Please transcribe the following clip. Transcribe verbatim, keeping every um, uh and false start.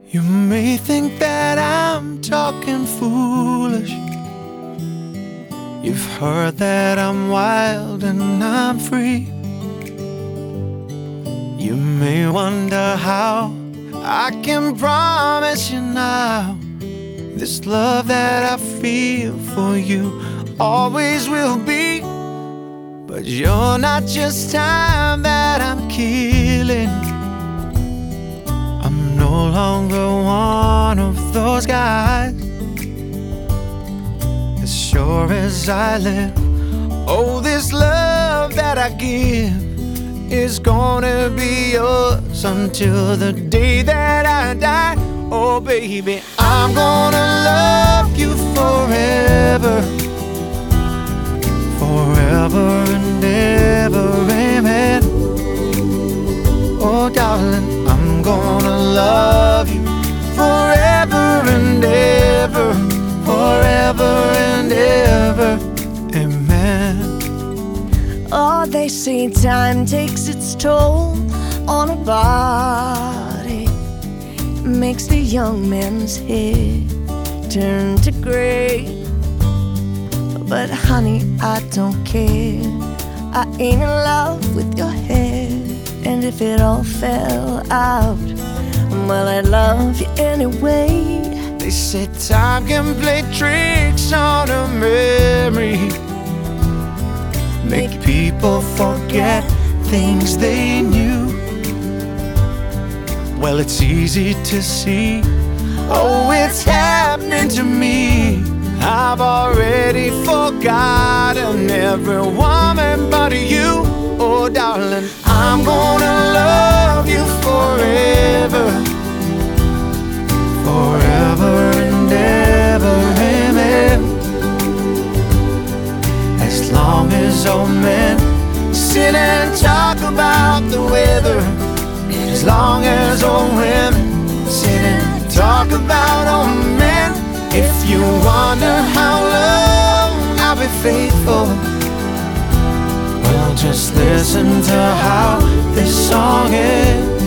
You may think that I'm talking foolish. You've heard that I'm wild and I'm free. You may wonder how I can promise you now this love that I feel for you always will be. But you're not just time that I'm killing. I'm no longer one of those guys. As sure as I live, oh, this love that I give is gonna be yours until the day that I die. Oh baby, I'm gonna love you forever, forever and ever, amen. Oh darling, I'm gonna love you forever and ever, forever and ever, amen. Oh, they say time takes its toll on a body, makes the young man's head turn to gray. But honey, I don't care. I ain't in love with your hair. And if it all fell out, well, I'd love you anyway. They said time can play tricks on a memory, make people forget things they knew. Well, it's easy to see, oh, it's happening to me. I've already forgotten every woman but you. Oh darling, I'm gonna love you forever, forever and ever, amen. As long as old men sit and talk about the weather, as long as old women sit and talk about old men. If you wonder how long I'll be faithful, well, just listen to how this song ends.